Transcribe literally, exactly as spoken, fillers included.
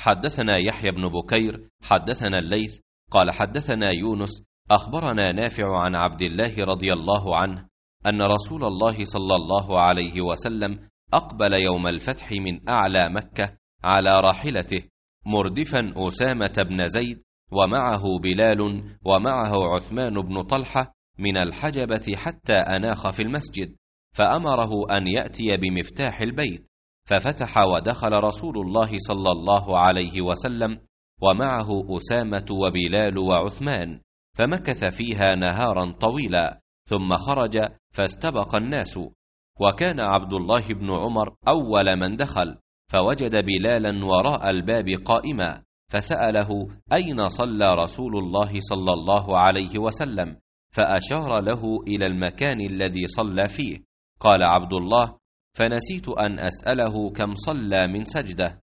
حدثنا يحيى بن بكير حدثنا الليث قال حدثنا يونس أخبرنا نافع عن عبد الله رضي الله عنه أن رسول الله صلى الله عليه وسلم أقبل يوم الفتح من أعلى مكة على راحلته مردفا أسامة بن زيد ومعه بلال ومعه عثمان بن طلحة من الحجبة حتى أناخ في المسجد، فأمره أن يأتي بمفتاح البيت، ففتح ودخل رسول الله صلى الله عليه وسلم ومعه أسامة وبلال وعثمان، فمكث فيها نهارا طويلا، ثم خرج فاستبق الناس، وكان عبد الله بن عمر أول من دخل، فوجد بلالا وراء الباب قائما، فسأله أين صلى رسول الله صلى الله عليه وسلم، فأشار له إلى المكان الذي صلى فيه. قال عبد الله: فنسيت أن أسأله كم صلى من سجدة.